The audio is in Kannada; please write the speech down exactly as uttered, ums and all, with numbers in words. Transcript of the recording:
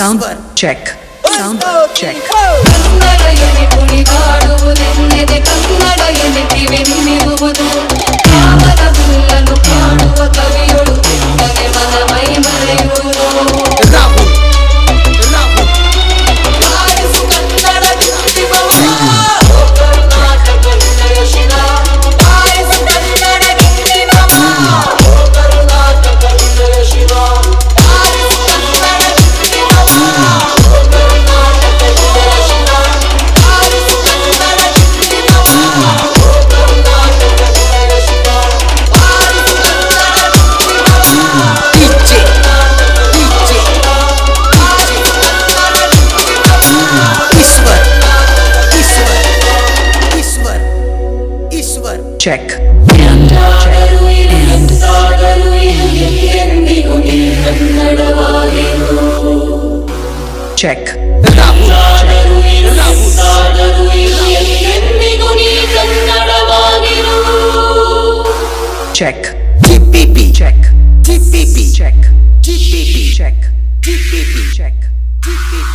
Sound check. Sound check. Kannada ಎದೆ ಕುಣಿದಾಡುವುದೆನ್ನೆದೆ ಕನ್ನಡ ಎದೆ ಬೆನ್ನಿರುವುದು ಕಾಮದ ಹುಲ್ಲನ್ನು ಕಾಣುವ ಕವಿಯೊಳು ಕೆಟ್ಟಗೆ ಮನ ಮೈ ಮರೆಯುವುದು ರಾಹುಲ್ ರಾಹುಲ್ ಆರಿಸು ಕನ್ನಡ ದಿವಸ ಕರ್ನಾಟಕ ನಿನ್ನಯ ಶಿರ ಆರಿಸು ಕನ್ನಡ ದಿವಸ ಕರ್ನಾಟಕ ನಿನ್ನಯ ಶಿರ ಆರಿಸು ಕನ್ನಡ ದಿವಸ Check and check and check. Check. G P P. Check. G P P. Check. G P P. Check. G P P. Check. G P P.